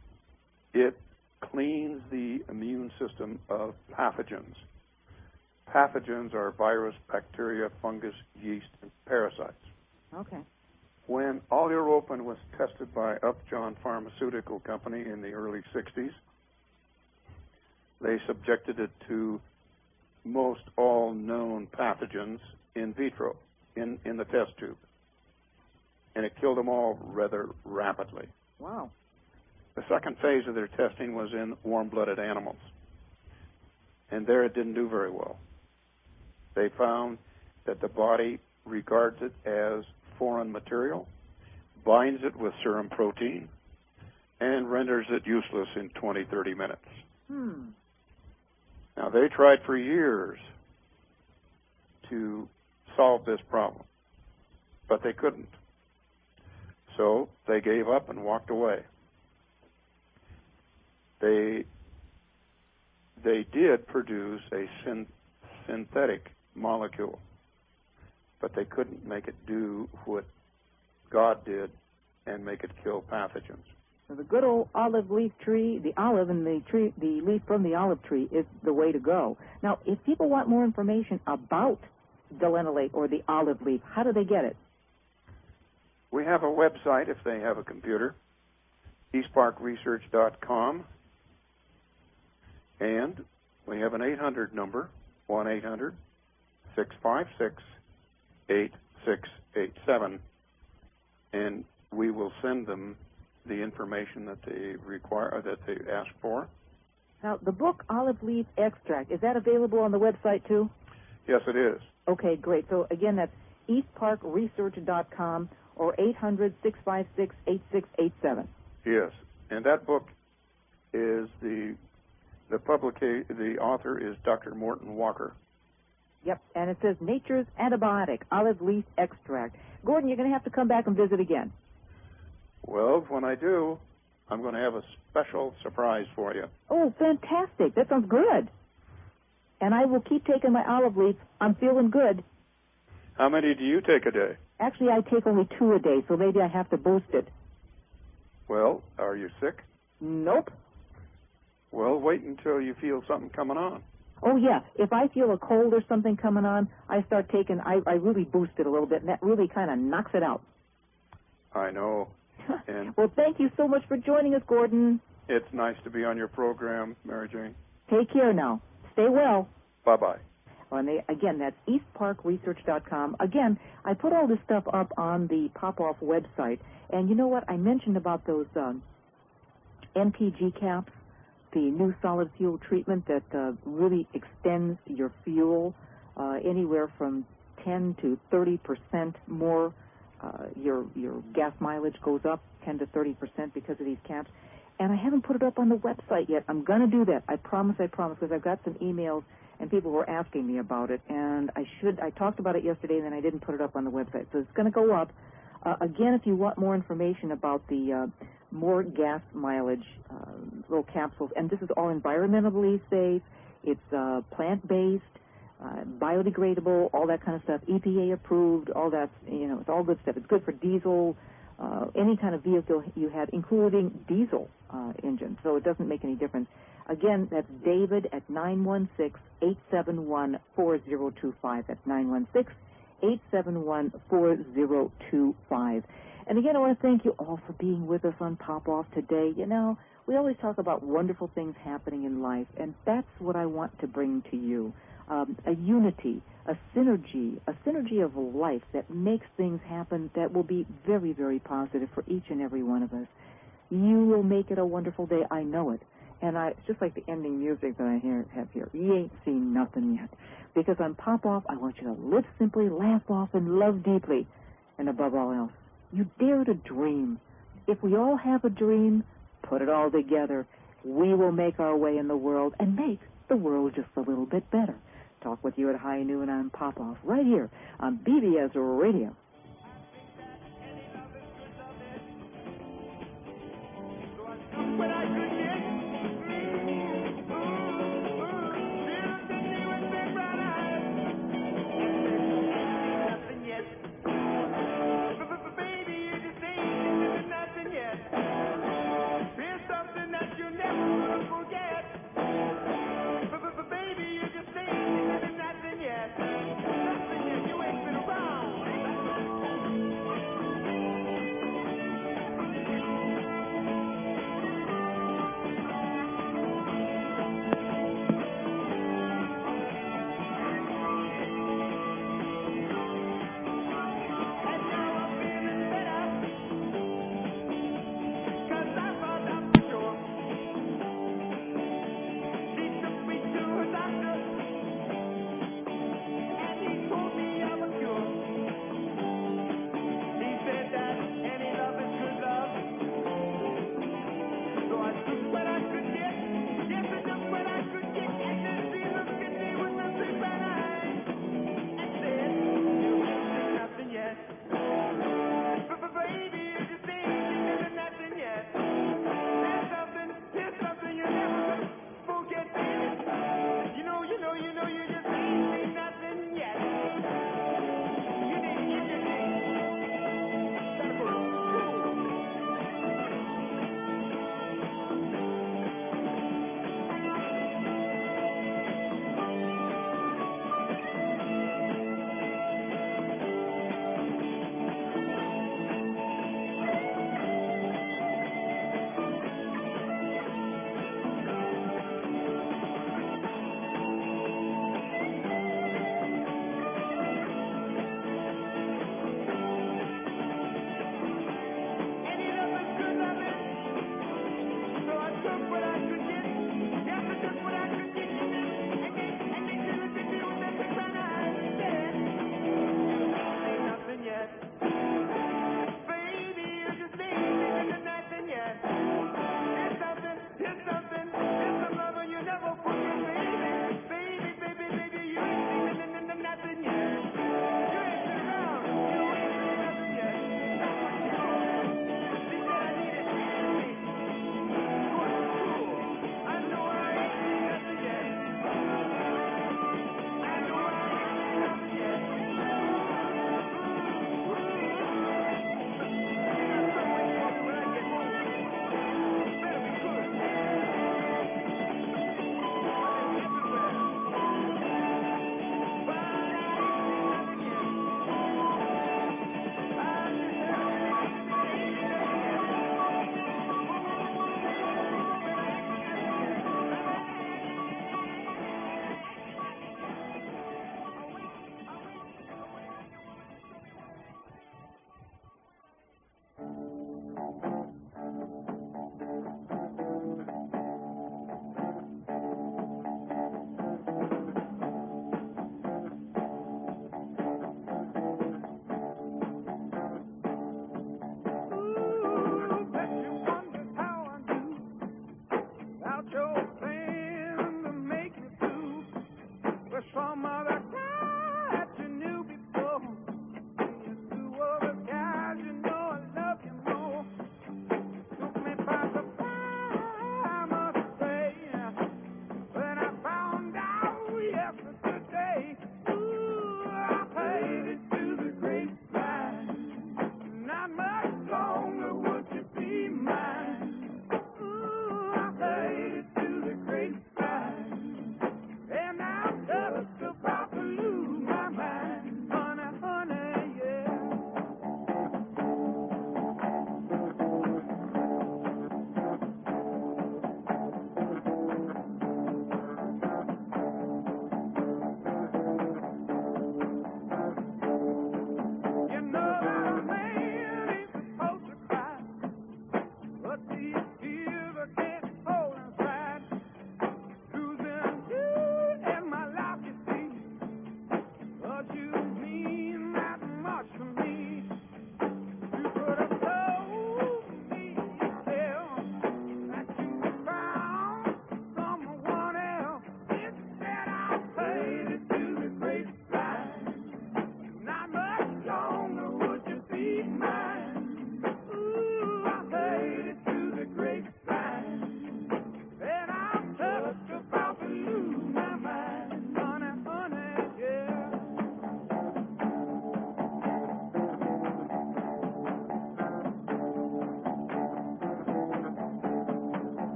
It cleans the immune system of pathogens. pathogens are virus, bacteria, fungus, yeast, and parasites. Okay. When Oleuropein was tested by Upjohn Pharmaceutical Company in the early 60s, they subjected it to most all known pathogens in vitro, in the test tube. And it killed them all rather rapidly. Wow. The second phase of their testing was in warm-blooded animals. And there it didn't do very well. They found that the body regards it as foreign material, binds it with serum protein, and renders it useless in 20, 30 minutes. Now, they tried for years to solve this problem, but they couldn't. So they gave up and walked away. They did produce a synthetic molecule, but they couldn't make it do what God did and make it kill pathogens. So the good old olive leaf tree, the olive and the leaf from the olive tree is the way to go. Now, if people want more information about delenolate or the olive leaf, how do they get it? We have a website if they have a computer, eastparkresearch.com, and we have an 800 number, 1-800-656-8687, and we will send them the information that they require, that they ask for. Now, the book Olive Leaf Extract, is that available on the website too? Yes, it is. Okay, great. So again, that's eastparkresearch.com or 800-656-8687. Yes, and that book is the author is Dr. Morton Walker. Yep, and it says Nature's Antibiotic, Olive Leaf Extract. Gordon, you're going to have to come back and visit again. Well, when I do, I'm going to have a special surprise for you. Oh, fantastic. That sounds good. And I will keep taking my olive leaf. I'm feeling good. How many do you take a day? Actually, I take only 2 a day, so maybe I have to boost it. Well, are you sick? Nope. Well, wait until you feel something coming on. Oh, yeah. If I feel a cold or something coming on, I start taking, I really boost it a little bit, and that really kind of knocks it out. I know. And well, thank you so much for joining us, Gordon. It's nice to be on your program, Mary Jane. Take care now. Stay well. Bye-bye. And again, that's eastparkresearch.com. Again, I put all this stuff up on the Pop-Off website. And you know what? I mentioned about those NPG caps, the new solid fuel treatment that really extends your fuel anywhere from 10 to 30% more. Your gas mileage goes up 10 to 30% because of these caps. And I haven't put it up on the website yet. I'm going to do that. I promise, because I've got some emails and people were asking me about it. And I talked about it yesterday, and then I didn't put it up on the website. So it's going to go up. Again, if you want more information about the more gas mileage little capsules, and this is all environmentally safe, it's plant-based, biodegradable, all that kind of stuff, EPA approved, all that, it's all good stuff. It's good for diesel, any kind of vehicle you have, including diesel engines, so it doesn't make any difference. Again, that's David at 916-871-4025. That's 916-871-4025. And again, I want to thank you all for being with us on Pop-Off today. We always talk about wonderful things happening in life, and that's what I want to bring to you. A unity, a synergy of life that makes things happen that will be very, very positive for each and every one of us. You will make it a wonderful day. I know it. And it's just like the ending music that I have here. You ain't seen nothing yet. Because on Pop-Off, I want you to live simply, laugh often, love deeply. And above all else, you dare to dream. If we all have a dream, put it all together, we will make our way in the world and make the world just a little bit better. Talk with you at high noon on Pop-Off right here on BBS Radio.